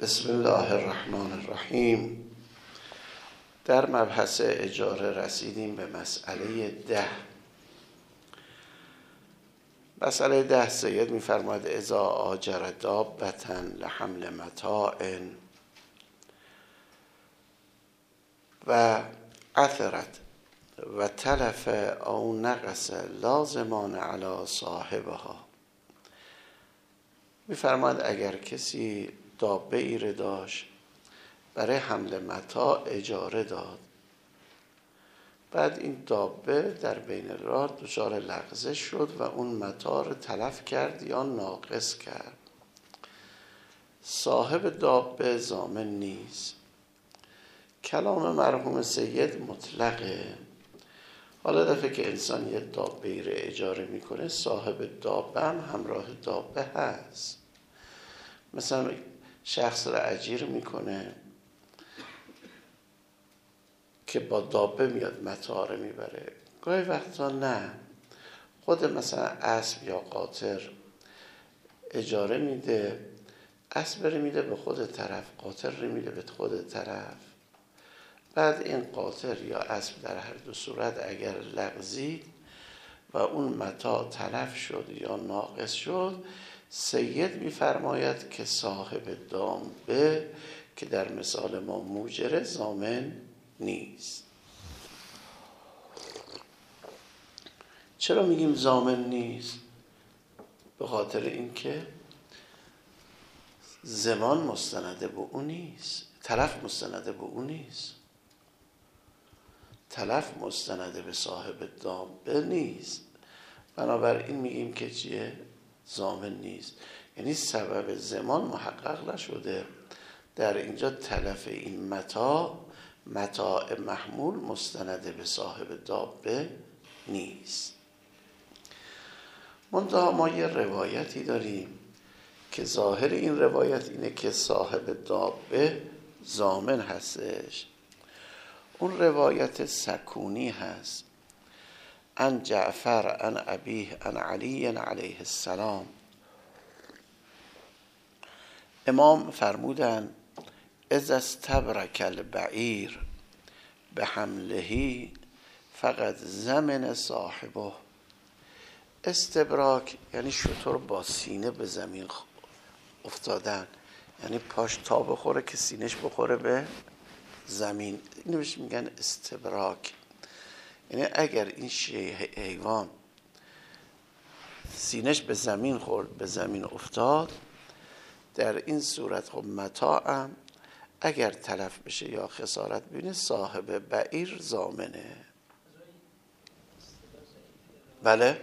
بسم الله الرحمن الرحیم. در مبحث اجاره رسیدیم به مسئله 10. مسئله 10 سید می‌فرماید اذا آجر دابة لحمل متاع و عثرت و تلف او نقص لازمان علی صاحبها. می‌فرماید اگر کسی دابه ای را داشت برای حمل متاع اجاره داد، بعد این دابه در بین راه دچار لغزش شد و اون متاع را تلف کرد یا ناقص کرد، صاحب دابه ضامن نیست. کلام مرحوم سید مطلقه. حالا دفعه که انسان یه دابه ای را اجاره میکنه، صاحب دابه هم همراه دابه هست. مثلا شخص را اجیر میکنه که با دابه میاد متاع رو میبره. گاهی وقتا نه، خود مثلا اسب یا قاطر اجاره میده، اسب رو میده به خود طرف، قاطر رو میده به خود طرف. بعد این قاطر یا اسب در هر دو صورت اگر لغزید و اون متاع تلف شد یا ناقص شد، سید میفرماید که صاحب دابه که در مثال ما موجره ضامن نیست. چرا میگیم ضامن نیست؟ به خاطر اینکه ضمان مستنده به اون نیست، تلف مستنده به اون نیست، تلف مستنده به صاحب دابه نیست. بنابراین میگیم که چیه؟ ضامن نیست. یعنی سبب ضمان محقق نشده. در اینجا تلف این متاع محمول مستنده به صاحب دابه نیست. منتها ما یه روایتی داریم که ظاهر این روایت اینه که صاحب دابه ضامن هستش. اون روایت سکونی هست، عن جعفر عن ابیه عن علی علیه السلام. امام فرمودن اذا استبرک البعیر به حمله فقط ضمن صاحبه. استبراک یعنی شتر با سینه به زمین افتادن، یعنی پاش تا بخوره که سینش بخوره به زمین، اینو بهش میگن استبراک. یعنی اگر این حیوان سینش به زمین خورد، به زمین افتاد، در این صورت خب متاعم اگر تلف بشه یا خسارت بینه، صاحب بعیر ضامنه. بله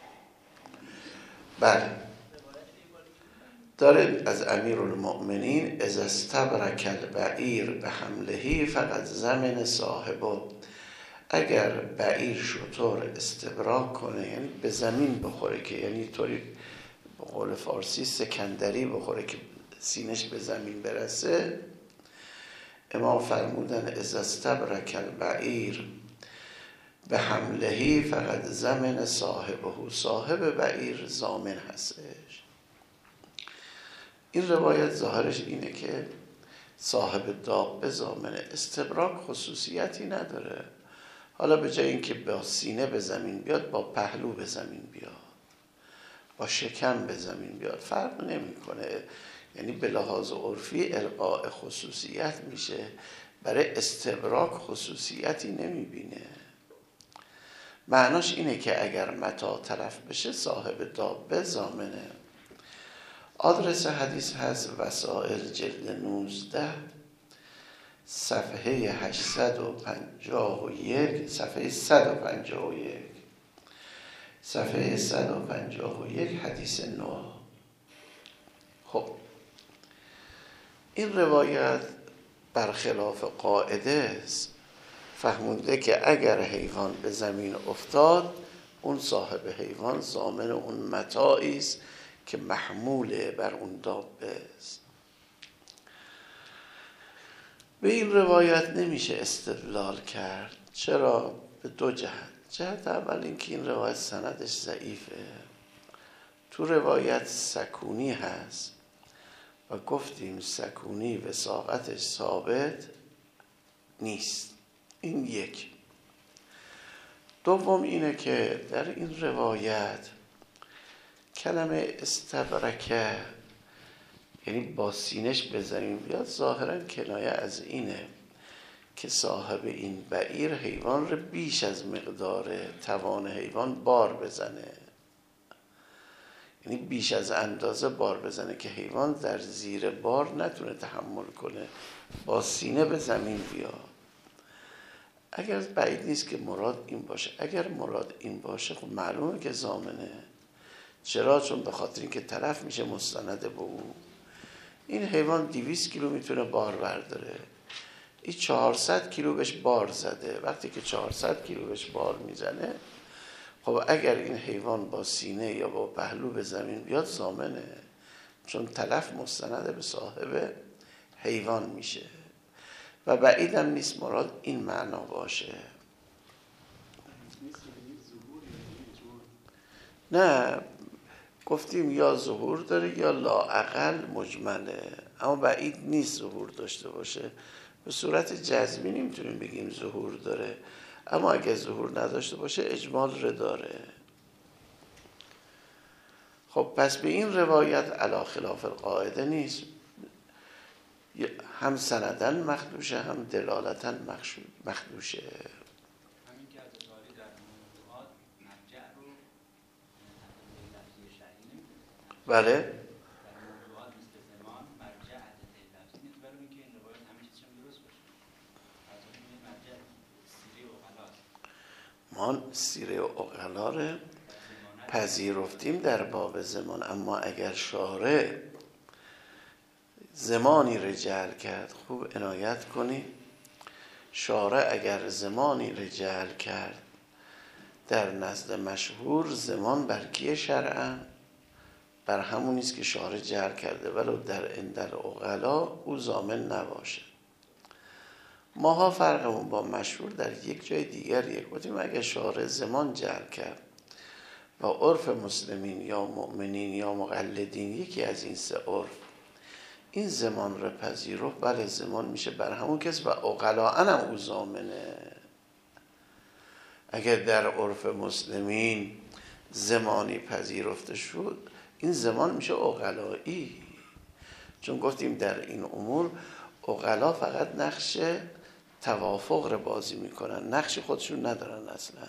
داره از امیرالمؤمنین اذا استبرک البعیر به حمله فقط ضمن صاحبه. اگر بعیر شتر استبراک کنه، یعنی به زمین بخوره، که یعنی طوری به قول فارسی سکندری بخوره که سینش به زمین برسه، امام فرمودن اذا استبرک البعیر به حمله فقط ضمن صاحبه. صاحب بعیر ضامن هستش. این روایت ظاهرش اینه که صاحب دابه ضامنه. استبراک خصوصیتی نداره. حالا به جای اینکه با سینه به زمین بیاد، با پهلو به زمین بیاد، با شکم به زمین بیاد، فرق نمیکنه. یعنی به لحاظ عرفی القاء خصوصیت میشه، برای استبراک خصوصیتی نمیبینه. معناش اینه که اگر متاع تلف بشه، صاحب دابه ضامنه. آدرس حدیث هست وسائل جلد 19 صفحه 851 صفحه 151 صفحه 151 حدیث 9. خب این روایت برخلاف قاعده است. فهمونده که اگر حیوان به زمین افتاد، اون صاحب حیوان ضامن اون متاعی است که محموله بر اون دابه است. به این روایت نمیشه استدلال کرد. چرا؟ به دو جهت. جهت اول این که این روایت سندش ضعیفه. تو روایت سکونی هست، و گفتیم سکونی وساقتش ثابت نیست. این یک. دوم اینه که در این روایت کلمه استبرکه، یعنی با سینش بزنیم بیاد، ظاهرا کنایه از اینه که صاحب این بعیر حیوان رو بیش از مقدار توان حیوان بار بزنه، یعنی بیش از اندازه بار بزنه که حیوان در زیر بار نتونه تحمل کنه، با سینه به زمین بیاد. اگر بعید نیست که مراد این باشه. اگر مراد این باشه خب معلومه که ضامنه. چرا؟ چون به خاطر اینکه تلف میشه مستند به او. این حیوان 200 کیلو میتونه بار برداره، این 400 کیلو بهش بار زده. وقتی که 400 کیلو بهش بار میزنه، خب اگر این حیوان با سینه یا با پهلو به زمین بیاد ضامنه، چون تلف مستند به صاحب حیوان میشه. و بعیدم نیست مراد این معنا باشه. نه، گفتیم یا ظهور داره یا لااقل مجمله، اما بعید نیست ظهور داشته باشه. به صورت جزمی نمیتونیم بگیم ظهور داره، اما اگه ظهور نداشته باشه اجمال رو داره. خب پس به این روایت علی خلاف القاعده نیست، هم سندن مخدوشه هم دلالتا مخدوشه. همین که از اتاری در موضوعات مرجع رو لفظی شرعی نمیدونه. بله؟ در موضوعات مثل زمان مرجع ادله لفظی نیست، برای اینکه این روایت همه چیزش هم درست باشه. از این مرجع سیره و عقلاست. ما سیره و عقلا رو پذیرفتیم در باب زمان، اما اگر شارع زمانی رو جعل کرد، خوب عنایت کنی، شارع اگر زمانی رو جعل کرد در نزد مشهور، زمان بر کیه شرعا؟ بر همونیست که شارع جعل کرده، ولو در اندل عقلا او ضامن نباشه. ماها فرقمون با مشهور در یک جای دیگریه. گفتیم اگر شارع زمان جعل کرد و عرف مسلمین یا مؤمنین یا مقلدین یکی از این سه عرف این زمان رو پذیرفت، بله زمان میشه بر همون کس و عقلاء هم او ضامنه. اگر در عرف مسلمین زمانی پذیرفته شد، این زمان میشه عقلایی، چون گفتیم در این امور عقلا فقط نقش توافق رو بازی میکنن، نقش خودشون ندارن اصلا.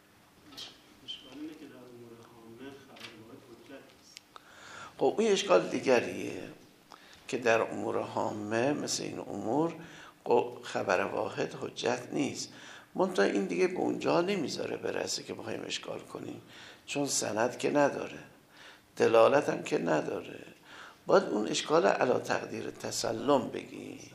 خب این اشکال دیگریه که در امور عامه مثل این امور خبر واحد حجت نیست. منتها این دیگه به اونجا نمیذاره برسه که بخوایم اشکال کنیم، چون سند که نداره، دلالت هم که نداره. باید اون اشکال علی تقدیر تسلم بگیم.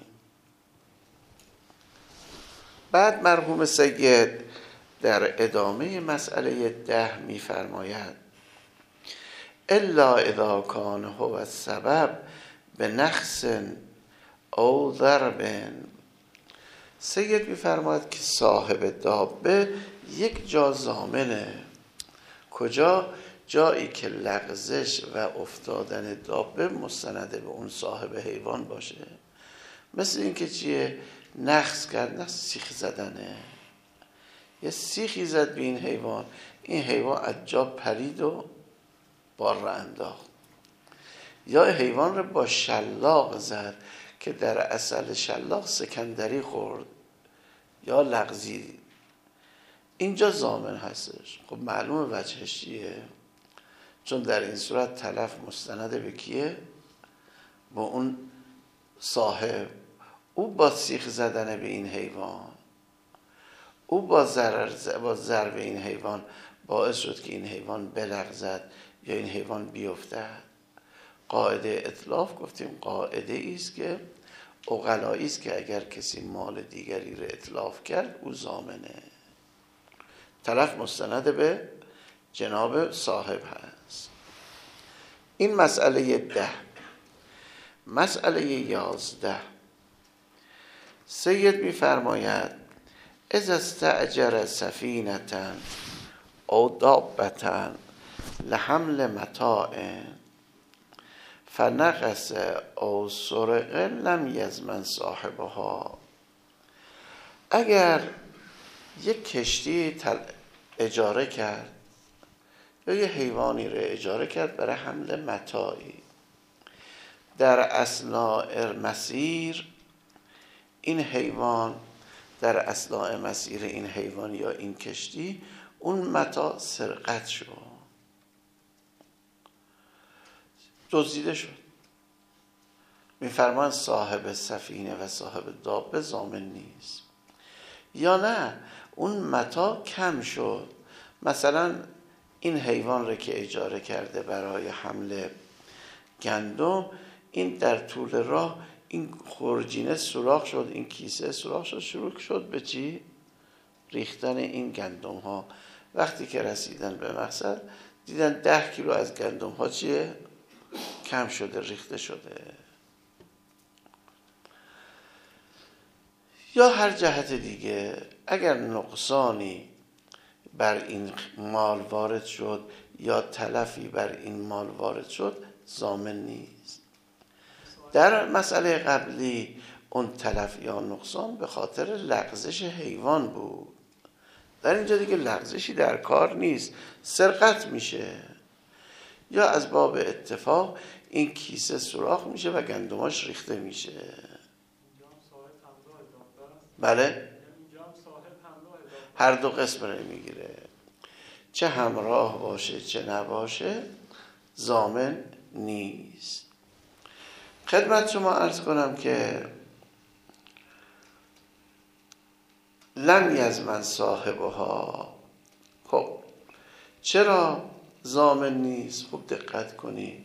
بعد مرحوم سید در ادامه مسئله 10 میفرماید الا اذا کان هو السبب به نقص او ضرب. سید میفرماید که صاحب دابه یک جا ضامنه. کجا؟ جایی که لغزش و افتادن دابه مستند به اون صاحب حیوان باشه. مثل این که چیه؟ نقص کرد، نقص سیخ زدنه، یه سیخی زد به این حیوان، این حیوان از جا پرید و بار را انداخت. یا حیوان رو با شلاق زد که در اصل شلاق سکندری خورد یا لغزید، اینجا ضامن هستش. خب معلومه وجهش چیه؟ چون در این صورت تلف مستند به کیه؟ با اون صاحب. او با سیخ زدن به این حیوان، او با ضرب این حیوان باعث شد که این حیوان بلغزد یا این حیوان بیفتد. قاعده اتلاف گفتیم قاعده ایست که عقلایی است که اگر کسی مال دیگری رو اتلاف کرد او ضامنه. تلف مستند به جناب صاحب هست. این مسئله 10. مسئله 11 سید میفرماید اذا استأجر سفینة او دابة لحمل متاع فنقص او سرق لم یضمن صاحبها. اگر یک کشتی اجاره کرد یا یه حیوانی رو اجاره کرد برای حمل متاعی، در اثناء مسیر این حیوان در اثناء مسیر این حیوان یا این کشتی اون متاع سرقت شد، دزدیده شد، میفرمان صاحب سفینه و صاحب دابه ضامن نیست. یا نه اون متاع کم شد، مثلا این حیوان رو که اجاره کرده برای حمل گندم، این در طول راه این خورجینه سوراخ شد، این کیسه سوراخ شد، شروع شد به چی؟ ریختن این گندم ها. وقتی که رسیدن به مقصد دیدن 10 کیلو از گندم ها چیه؟ کم شده، ریخته شده. یا هر جهت دیگه اگر نقصانی بر این مال وارد شد یا تلفی بر این مال وارد شد، ضامن نیست. در مسئله قبلی اون تلف یا نقصان به خاطر لغزش حیوان بود، در اینجا دیگه لغزشی در کار نیست، سرقت میشه. یا از باب اتفاق این کیسه سوراخ میشه و گندماش ریخته میشه. بله، هر دو قسم رو میگیره، چه همراه باشه چه نباشه ضامن نیست. خدمت شما عرض کنم که لم یضمن صاحبها. خب چرا ضامن نیست؟ خوب دقت کنید.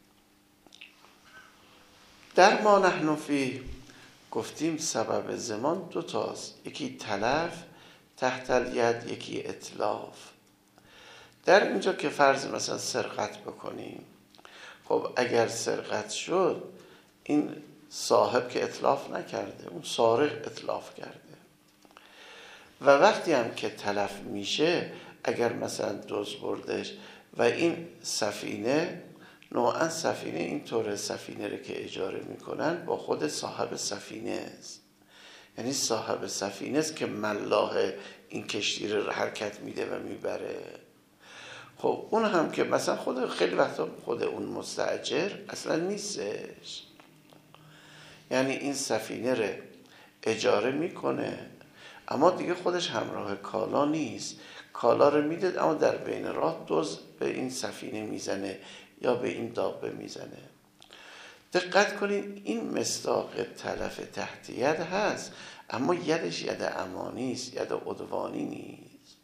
در ما نحن فیه گفتیم سبب ضمان 2 تاست، یکی تلف تحت الید، یکی اتلاف. در اینجا که فرض مثلا سرقت بکنیم، خب اگر سرقت شد این صاحب که اتلاف نکرده، اون سارق اتلاف کرده. و وقتی هم که تلف میشه، اگر مثلا دزد بردش و این سفینه، نوعا سفینه این طور سفینه رو که اجاره میکنن با خود صاحب سفینه است، یعنی صاحب سفینه است که ملاح این کشتی رو حرکت میده و میبره. خب اون هم که مثلا خود خیلی وقتا خود اون مستاجر اصلا نیستش، یعنی این سفینه رو اجاره میکنه اما دیگه خودش همراه کالا نیست، کالا رو میده اما در بین راه دزد به این سفینه میزنه یا به این دابه میزنه. دقت کنید این مصداق تلف تحت ید هست، اما یدش ید امانی است، ید عدوانی نیست.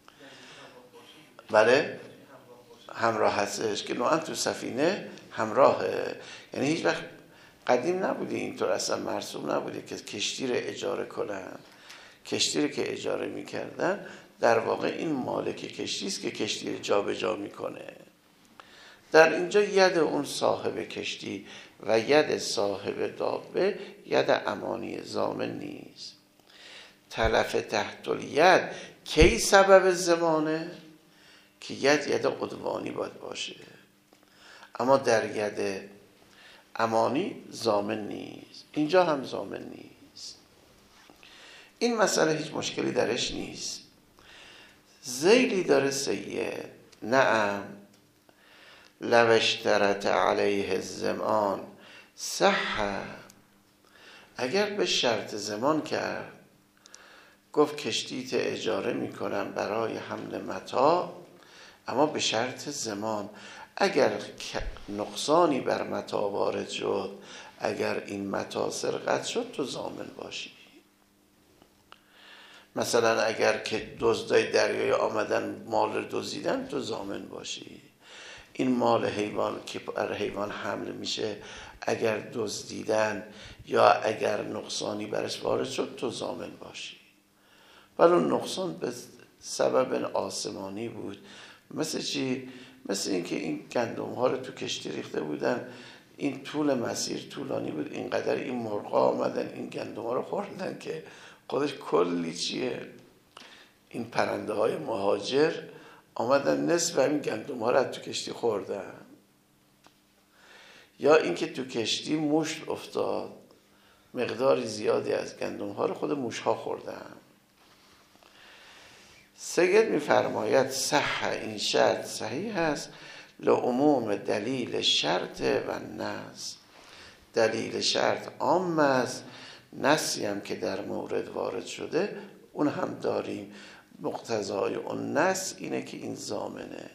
بله همراه هستش که نوعا تو سفینه همراهه، یعنی هیچ وقت قدیم نبوده اینطور، اصلا مرسوم نبوده که کشتی رو اجاره کنن. کشتی رو که اجاره میکردن در واقع این مالک کشتی است که کشتی رو جا به جا میکنه. در اینجا ید اون صاحب کشتی و ید صاحب دابه ید امانی، ضامن نیست. تلف تحت الید کی سبب ضمانه؟ که ید عدوانی باید باشه، اما در ید امانی ضامن نیست. اینجا هم ضامن نیست. این مسئله هیچ مشکلی درش نیست. ذیلی داره سید، نعم لو اشترط علیه الضمان صح، اگر به شرط ضمان کرد، گفت کشتیت اجاره میکنم برای حمل متاع اما به شرط ضمان، اگر نقصانی بر متاع وارد شد، اگر این متاع سرقت شد تو ضامن باشی. مثلا اگر که دزدای دریایی آمدن مال رو دزدیدن تو ضامن باشی. این مال حیوان که بر حیوان حمل میشه اگر دزدیدن یا اگر نقصانی برش وارد شد تو ضامن باشی. ولی اون نقصان به سبب آسمانی بود. مثل چی؟ مثل اینکه این گندم ها رو تو کشتی ریخته بودن، این طول مسیر طولانی بود، اینقدر این مرغا آمدن این گندم ها رو خوردن که خودش کلی چیه، این پرنده های مهاجر آمدن نصف همین گندم ها رو تو کشتی خوردن. یا اینکه تو کشتی مشت افتاد، مقداری زیادی از گندم ها رو خود موش ها خوردن. سید میفرماید صح، این شرط صحیح است، لعموم دلیل شرط و نص. دلیل شرط عام است، نصی هم که در مورد وارد شده اون هم داریم. مقتضای اون نص اینه که این ضامنه.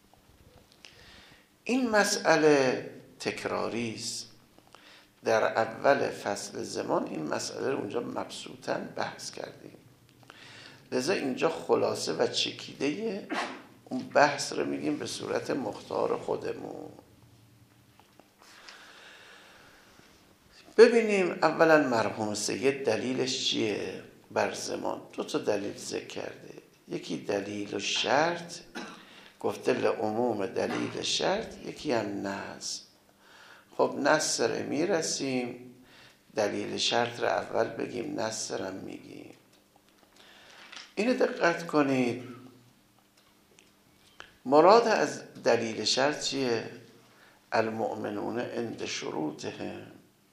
این مسئله تکراری است. در اول فصل زمان این مسئله رو اونجا مبسوطاً بحث کردیم، لذا اینجا خلاصه و چکیده اون بحث رو میگیم به صورت مختار خودمون. ببینیم اولا مرحوم سید دلیلش چیه بر زمان. 2 تا دلیل ذکر کرده. یکی دلیل شرط، گفته لعموم دلیل شرط، یکی هم نص. خب نص رو میرسیم، دلیل شرط رو اول بگیم، نص رو میگیم. اینو دقت کنید، مراد از دلیل شرط چیه؟ المؤمنون عند شروطهم.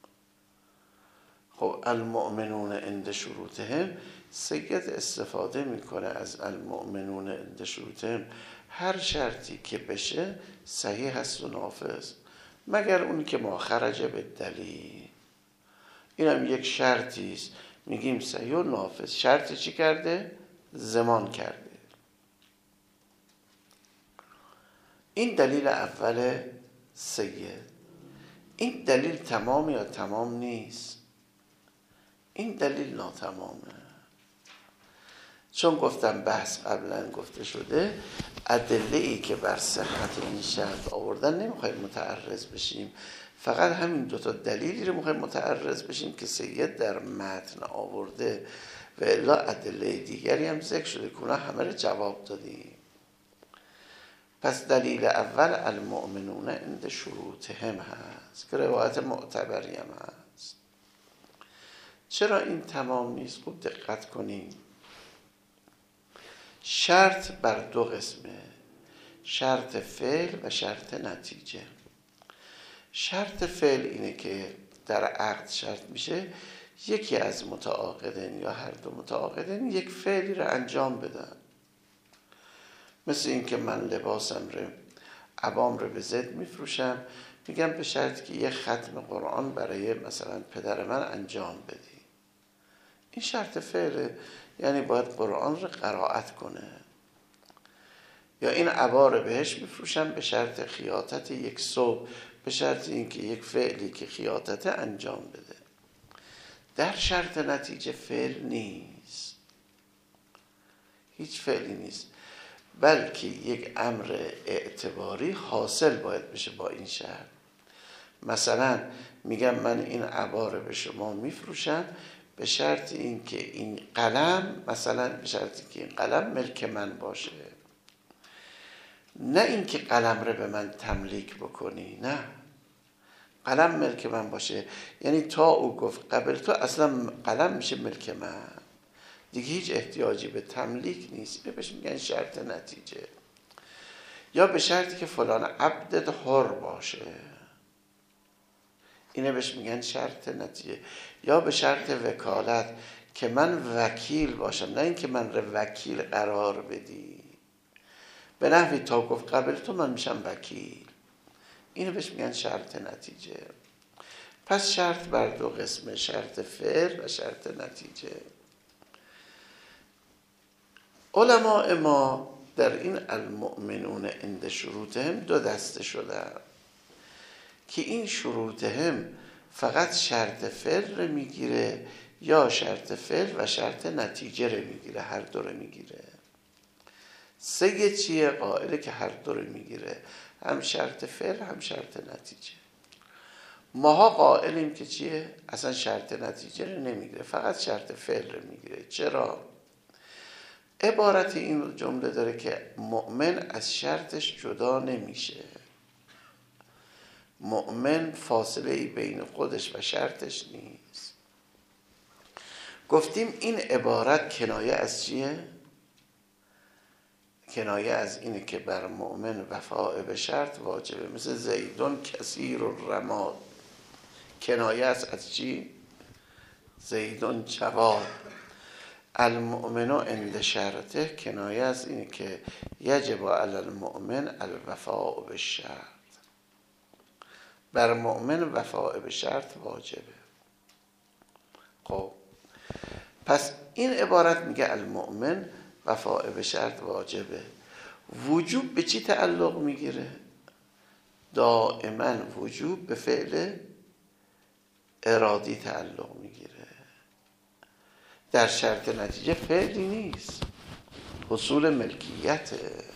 خب المؤمنون عند شروطهم، سید استفاده میکنه از المؤمنون عند شروطهم. هر شرطی که بشه صحیح هست و نافذ، مگر اون که ما خرج به دلیل. این هم یک شرطی است، میگیم صحیح و نافذ. شرط چی کرده؟ زمان کرده. این دلیل اول سید. این دلیل تمام یا تمام نیست؟ این دلیل ناتمامه، چون گفتم بحث قبلا گفته شده ادله ای که بر صحت این شرط آوردن نمیخوایم متعرض بشیم، فقط همین 2 تا دلیلی رو میخوایم متعرض بشیم که سید در متن آورده و الا ادله دیگری هم ذکر شده که اونا همه رو جواب دادیم. پس دلیل اول المؤمنون عند شروطهم هست که روایت معتبری هم هست. چرا این تمام نیست؟ خوب دقت کنیم. شرط بر 2 قسمه، شرط فعل و شرط نتیجه. شرط فعل اینه که در عقد شرط میشه یکی از متعاقدین یا هر 2 متعاقدین یک فعلی رو انجام بدن. مثل این که من لباسم رو، عبام رو به زد میفروشم، میگم به شرط که یه ختم قرآن برای مثلا پدر من انجام بدی. این شرط فعله، یعنی باید قرآن رو قرائت کنه. یا این عبا رو بهش میفروشم به شرط خیاطت یک صبح، به شرط اینکه یک فعلی که خیاطت انجام بده. در شرط نتیجه فعل نیست، هیچ فعلی نیست، بلکه یک امر اعتباری حاصل باید بشه با این شرط. مثلا میگم من این عبا رو به شما میفروشم به شرط این که این قلم، مثلا به شرطی که این قلم ملک من باشه، نه این که قلم رو به من تملیک بکنی، نه، قلم ملک من باشه. یعنی تا او گفت قبل تو اصلا قلم میشه ملک من، دیگه هیچ احتیاجی به تملیک نیست. اینو بهش میگن شرط نتیجه. یا به شرطی که فلان عبدت حر باشه، اینو بهش میگن شرط نتیجه. یا به شرط وکالت که من وکیل باشم، نه اینکه من رو وکیل قرار بدی، به نحوی تا گفت قبل تو من میشم وکیل. اینو بهش میگن شرط نتیجه. پس شرط بر 2 قسمه، شرط فعل و شرط نتیجه. علماء ما در این المؤمنون عند شروطهم 2 دسته شدن که این شروطهم فقط شرط فعل رو میگیره یا شرط فعل و شرط نتیجه رو میگیره، هر 2 رو میگیره. سید چیه؟ قائله که هر 2 رو میگیره، هم شرط فعل هم شرط نتیجه. ماها قائلیم که چیه؟ اصلا شرط نتیجه رو نمیگیره، فقط شرط فعل رو میگیره. چرا؟ عبارت این جمله داره که مؤمن از شرطش جدا نمیشه. مؤمن فاصله ای بین خودش و شرطش نیست. گفتیم این عبارت کنایه از چیه؟ کنایه از اینه که بر مؤمن وفاء به شرط واجبه، مثل زیدون کثیر الرماد. کنایه از چی؟ زیدون جواد. المؤمن عند شرطه کنایه از اینه که یجب علی المؤمن الوفاء به شرط، بر مؤمن وفاء به شرط واجبه. خب پس این عبارت میگه المؤمن وفاء به شرط واجبه. وجوب به چی تعلق میگیره؟ دائما وجوب به فعل ارادی تعلق میگیره. در شرط نتیجه فعلی نیست، حصول ملکیته.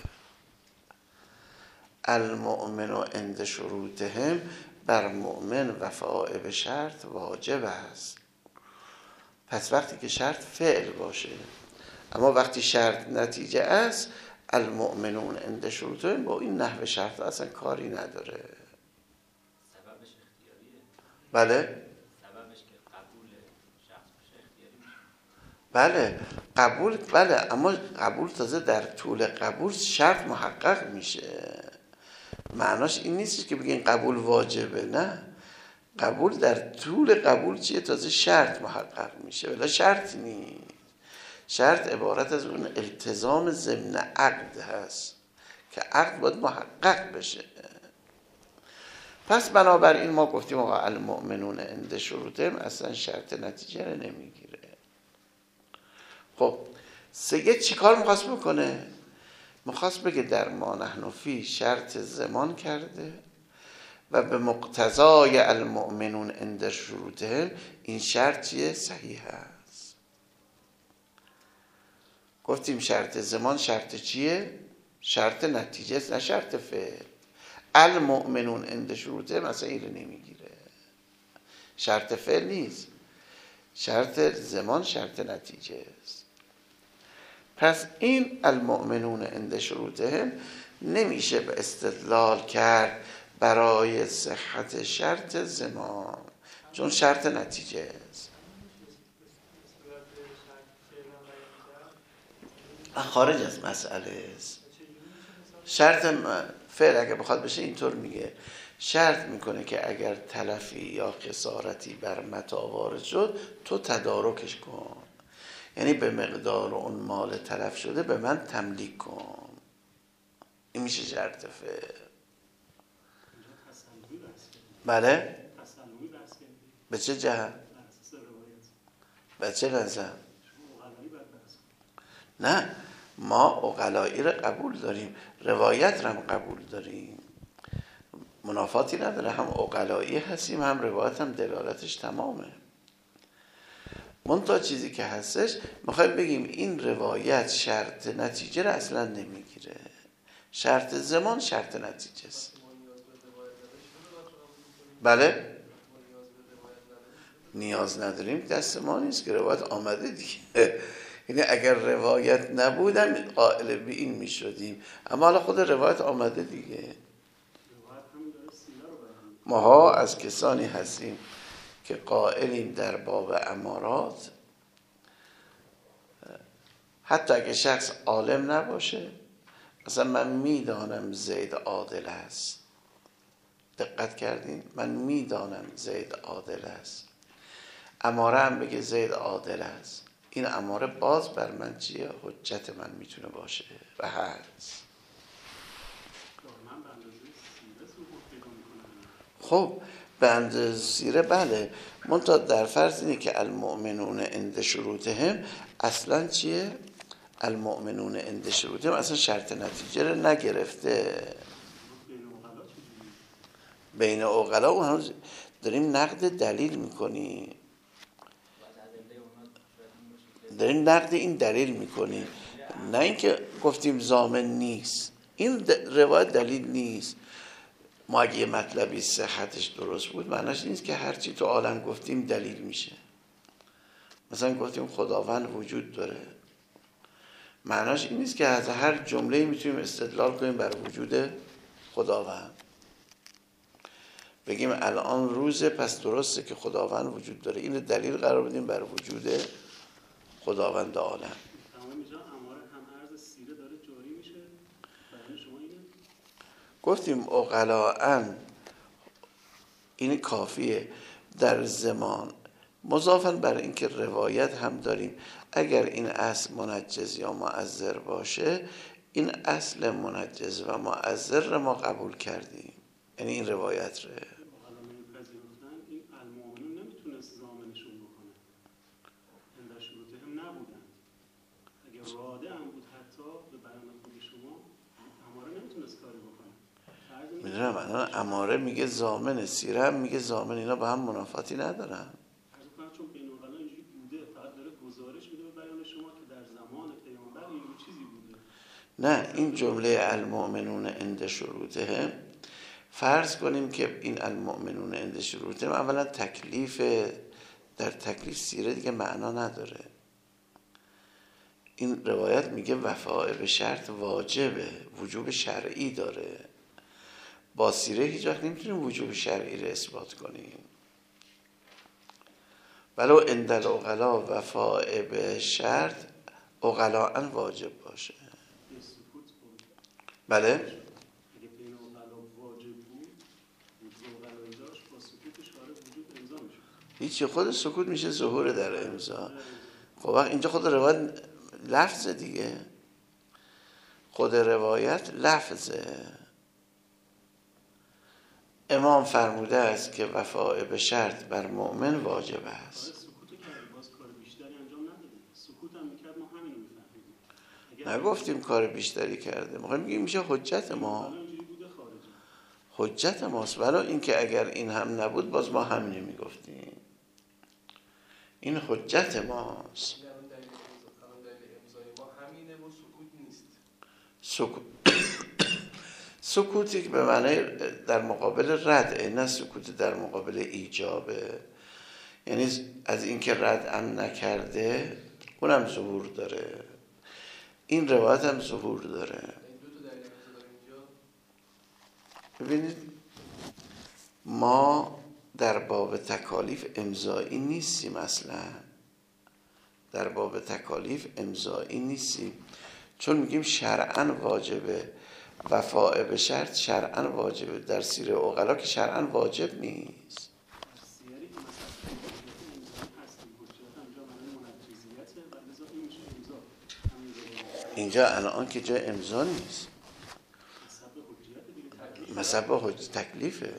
المؤمن عند شروطهم، بر مؤمن وفاء به شرط واجب است. پس وقتی که شرط فعل باشه، اما وقتی شرط نتیجه است، المؤمنون عند شروطهم با این نحو شرط اصلا کاری نداره. سببش اختیاریه. بله؟ سببش که قبول شخص باشه اختیاری میشه. بله قبول، بله، اما قبول تازه در طول قبول شرط محقق میشه. معناش این نیست که بگین قبول واجبه، نه، قبول در طول قبول چیه؟ تازه شرط محقق میشه، ولی شرط نیست. شرط عبارت از اون التزام ضمن عقد هست که عقد باید محقق بشه. پس بنابراین ما گفتیم آقا المؤمنون عند شروطهم اصلا شرط نتیجه رو نمیگیره. خب سید چی کار میخواست بکنه؟ میخواست بگه در ما نحن فی شرط زمان کرده و به مقتضای المؤمنون عند شروطهم این شرط چیه؟ صحیح است. گفتیم شرط زمان شرط چیه؟ شرط نتیجه است، نه شرط فعل. المؤمنون عند شروطهم مثلا این رو نمیگیره، شرط فعل نیست، شرط زمان شرط نتیجه است. پس این المؤمنون عند شروطهم نمیشه به استدلال کرد برای صحت شرط زمان، چون شرط نتیجه است. خارج از مسئله است. شرط فعل اگه بخواد بشه اینطور میگه، شرط میکنه که اگر تلفی یا خسارتی بر متاع وارد شد تو تدارکش کن، یعنی به مقدار اون مال تلف شده به من تملیک کن. این میشه شرط فعل. بله؟ به چه جهت؟ به چه نظر؟ نه، ما عقلایی رو قبول داریم، روایت رو هم قبول داریم، منافاتی نداره، هم عقلایی هستیم هم روایت هم دلالتش تمامه. منتها چیزی که هستش میخوایم بگیم این روایت شرط نتیجه رو اصلا نمیگیره، شرط زمان شرط نتیجه است. بله؟ نیاز نداریم، دست ما نیست که روایت آمده دیگه. یعنی اگر روایت نبودم قائل به این میشدیم، اما حالا خود روایت آمده دیگه. ماها از کسانی هستیم که قائلیم در باب امارات حتی اگه شخص عالم نباشه، مثلا من میدانم زید عادل است، دقت کردین؟ من میدانم زید عادل است، اماره هم بگه زید عادل است، این اماره باز بر من چیه؟ حجت من میتونه باشه و هست. خب به اندازه سیره بله، منتها در فرض اینه که المؤمنون عند شروطهم اصلا چیه؟ المؤمنون عند شروطهم اصلا شرط نتیجه رو نگرفته. بین عقلا و هنوز داریم نقد دلیل میکنیم، داریم نقد این دلیل میکنیم، نه اینکه گفتیم ضامن نیست. این روایت دلیل نیست. ما اگه یه مطلبی صحتش درست بود معناش نیست که هرچی تو عالم گفتیم دلیل میشه. مثلا گفتیم خداوند وجود داره، معناش این نیست که از هر جمله میتونیم استدلال کنیم بر وجود خداوند. بگیم الان روزه پس درسته که خداوند وجود داره، این دلیل قرار بدیم بر وجود خداوند عالم. گفتیم عقلاء این کافیه در زمان، مضافاً بر اینکه روایت هم داریم اگر این اصل منجز یا معذر باشه، این اصل منجز و معذر رو ما قبول کردیم، یعنی این روایت رو. این المؤمنون نمیتونست ضامنشون بکنه، اندر شروطه هم نبودن. اگر راده هم بود حتی به بیان خود شما، اماره نمیتونست کاری بکنه. میدونم الان اماره میگه ضامن، سیره هم میگه ضامن، اینا با هم منافاتی ندارن. چون بین العقلا اینجوری بوده، فقط داره گزارش میده به بیان شما که در زمان پیامبر این چیزی بوده. نه، این جمله المؤمنون عند شروطه، فرض کنیم که این المؤمنون عند شروطه اولا تکلیف، در تکلیف سیره دیگه معنا نداره. این روایت میگه وفاء به شرط واجبه، وجوب شرعی داره. با سیره هیچ وقت نمیتونیم وجوب شرعی رو اثبات کنیم. ولو عند العقلاء وفاء به شرط عقلاء واجب باشه. بله؟ اگه بین عقلا واجب بود، وجود عقلایی داشت، با سکوت شارع وجود امضا میشد. هیچی، خود سکوت میشه ظهور در امضا. خب وقت اینجا خود روایت لفظ دیگه، خود روایت لفظه. امام فرموده است که وفاء به شرط بر مؤمن واجب است. سکوت کرد، باز کار بیشتری انجام نداده. سکوت هم میکرد، ما همینو میفهمیم. نگفتیم کار بیشتری کرده، ما میگیم میشه حجت ما، حجت ماست. ولی اینکه اگر این هم نبود باز ما همینو میگفتیم، این حجت ماست. سکوتی که به معنی در مقابل رده، نه سکوت در مقابل ایجابه. یعنی از اینکه رد نکرده اونم ظهور داره، این روایت هم ظهور داره. ببینید ما در باب تکالیف امضایی نیستیم، اصلا در باب تکالیف امضایی نیستیم، چون میگیم شرعاً واجبه، وفاء به شرط شرعاً واجبه. در سیره عقلا که شرعاً واجب نیست. اینجا الان که جای امضا نیست، مصب حجت تکلیفه.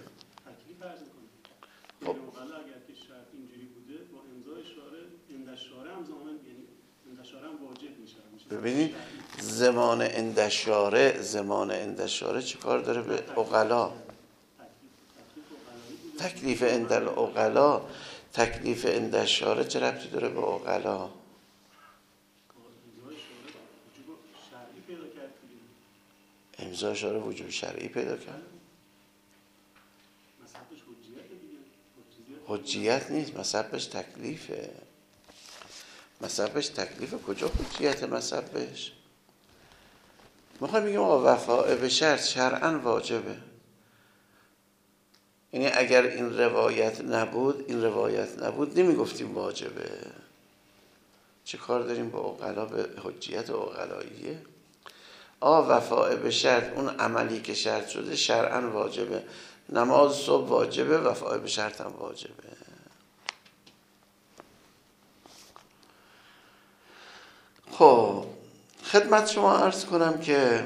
خب اگر که شرط اینجوری بوده با امضای شارع، عند الشارع هم ضامن، یعنی عند الشارع هم واجب میشه. ببینید زمان عند الشارع چه کار داره به عقلا؟ تکلیف عند العقلا، تکلیف عند الشارع چه ربطی داره به عقلا؟ امضای شارع وجوب شرعی پیدا کرد. حجیت نیست، مصبش تکلیفه. مصبش تکلیفه، کجا حجیت مصبش؟ میخوایم بگیم آقا وفاء به شرط شرعاً واجبه، یعنی اگر این روایت نبود نمیگفتیم واجبه. چه کار داریم با عقلا، به حجیت عقلاییه؟ وفاء به شرط، اون عملی که شرط شده شرعاً واجبه. نماز صبح واجبه، وفاء به شرط هم واجبه. خب خدمت شما عرض کنم که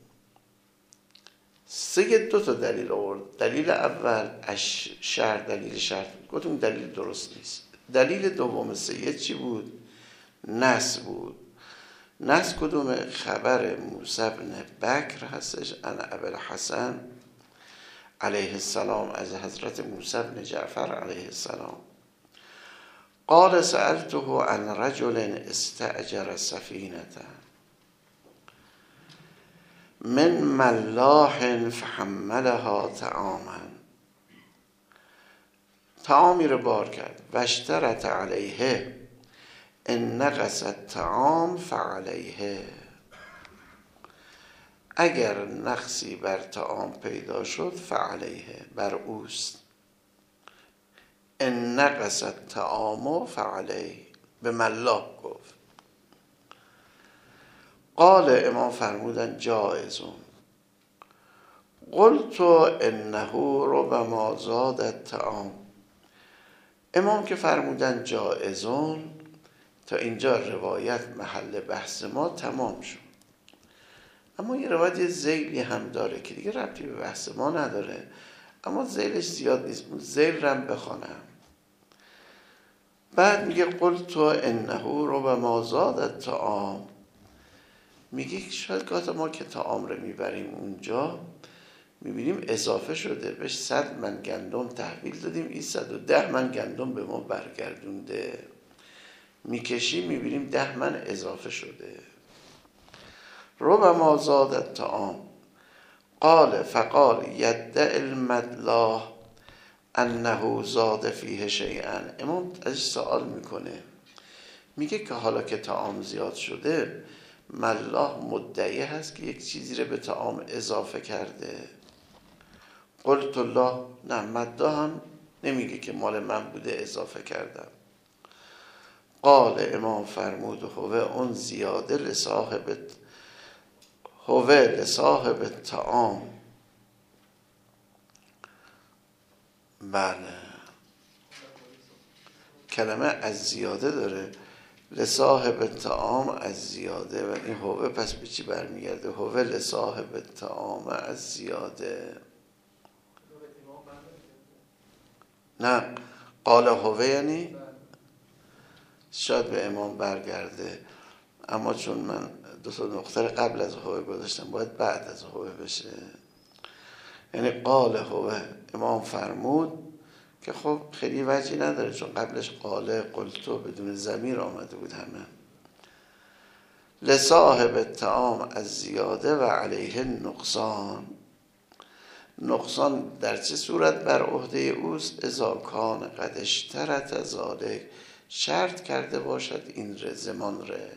دو تا دلیل آورد. دلیل اول دلیل شرط بود، گفتم دلیل درست نیست. دلیل دوم سید چی بود؟ نص بود. نص کدومه؟ خبر موسی بن بکر هستش عن ابوالحسن علیه السلام از حضرت موسی بن جعفر علیه السلام قال سألته عن رجل استأجر سفینة من ملاح فحملها طعامی رو بار کرد و اشترط علیه ان نقص الطعام فعلیه، اگر نقصی بر طعام پیدا شد فعلیه، بر اوست. ان نقص الطعام فعلیه، به ملاح گفت. قال امام فرمودن جائزون، قلت انه ربما زاد الطعام. امام که فرمودن جائزون، تا اینجا روایت محل بحث ما تمام شد. اما یه روایت ذیلی هم داره که دیگه ربطی به بحث ما نداره، اما ذیلش زیاد نیست، ذیل رم بخوانم. بعد میگه قلت انه ربما زاد الطعام، میگه شاید گاه ما که طعام رو میبریم اونجا میبینیم اضافه شده، بهش 100 من گندم تحویل دادیم، این 110 من گندم به ما برگردونده، میکشیم میبینیم 10 من اضافه شده. ربما زاد الطعام قال فقال یدعی المدلاح انه زاد فیه شیئا. امام ازش سوال میکنه، میگه که حالا که طعام زیاد شده، ملاح مدعی هست که یک چیزی رو به طعام اضافه کرده. قلت الله، نه، مداح هم نمیگه که مال من بوده اضافه کردم. قال امام فرمود هو اون زیاده لصاحب الطعام. بله، کلمه از زیاده داره، لصاحب الطعام از زیاده، و این هوه پس به چی برمیگرده؟ هوه لصاحب الطعام از زیاده. نه، قال هوه یعنی شاید به امام برگرده، اما چون من 2 نقطه قبل از هوه گذاشتم باید بعد از هوه بشه. یعنی قال هوه، امام فرمود، که خب خیلی وجهی نداره چون قبلش قاله قلتو بدون ضمیر آمده بود همه. لصاحب الطعام از زیاده و علیه نقصان. نقصان در چه صورت بر عهده اوست؟ اذا کان قد اشترط ذالک، شرط کرده باشد این زمان ره.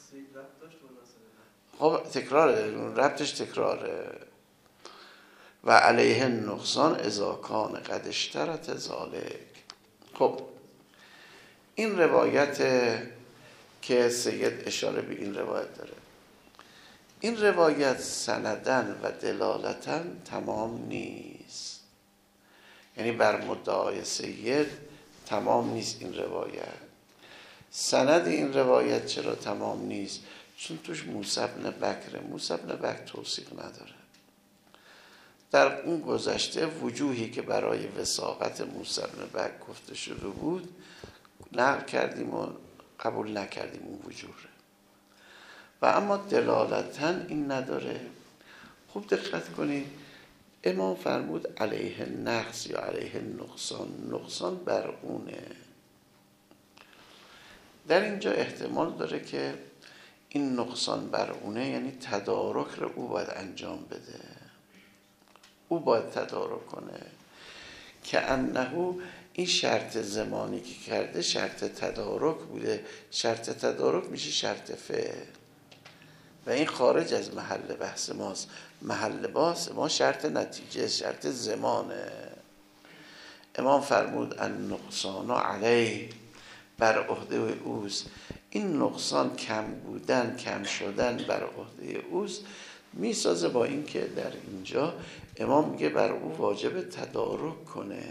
خب تکراره، ربطش تکراره. و علیه نقصان اذا کان قد اشترط ذالک. خب این روایت که سید اشاره به این روایت داره، این روایت سندن و دلالتن تمام نیست، یعنی بر مدعای سید تمام نیست این روایت. سند این روایت چرا تمام نیست؟ چون توش موسی بن بکر، موسی بن بکر توثیق نداره. در اون گذشته وجوهی که برای وثاقت موسی بن بکر گفته شده بود نقل کردیم و قبول نکردیم اون وجوه. و اما دلالتن این نداره. خوب دقت کنید، امام فرمود علیه نقص یا علیه نقصان، نقصان بر اونه. در اینجا احتمال داره که این نقصان بر اونه یعنی تدارک رو او باید انجام بده، او باید تدارک کنه، که انه این شرط زمانی که کرده شرط تدارک بوده. شرط تدارک میشه شرط فعل و این خارج از محل بحث ماست. محل بحث ما شرط نتیجه، شرط زمانه. امام فرمود ان نقصان علیه، بر عهده اوست. این نقصان کم بودن، کم شدن بر عهده اوست، میسازه با این که در اینجا امام میگه بر او واجب تدارک کنه.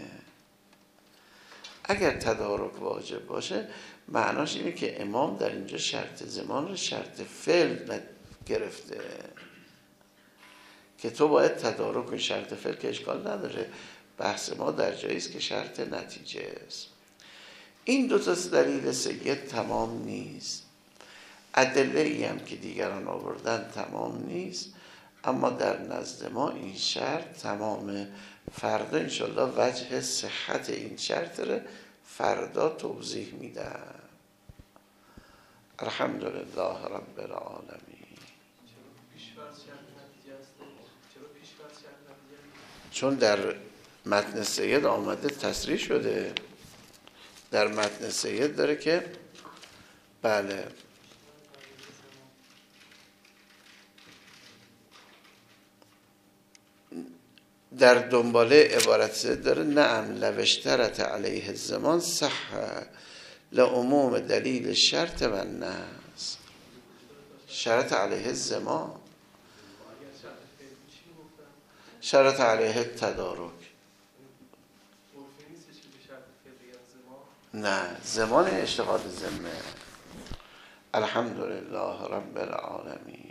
اگر تدارک واجب باشه معناش اینه که امام در اینجا شرط زمان رو شرط فعل گرفته که تو باید تدارک کنی. شرط فعل که اشکال نداره، بحث ما در جایی است که شرط نتیجه است. این 2 دلیل سید تمام نیست. ادله ای هم که دیگران آوردن تمام نیست، اما در نزد ما این شرط تمامه. فردا انشالله وجه صحت این شرط رو فردا توضیح میدم. الحمدلله رب العالمین. چون در متن سید آمده تصریح شده، در متن سید داره که بله در دنباله عبارت سید داره نعم لوشترت علیه الزمان صح لعموم دلیل شرط و النص. شرط علیه الزمان شرط علیه تدارک. عرفی نیستش که به شرط فعل بگن زمان؟ نه، زمان اشتغال ذمه. الحمدلله رب العالمین.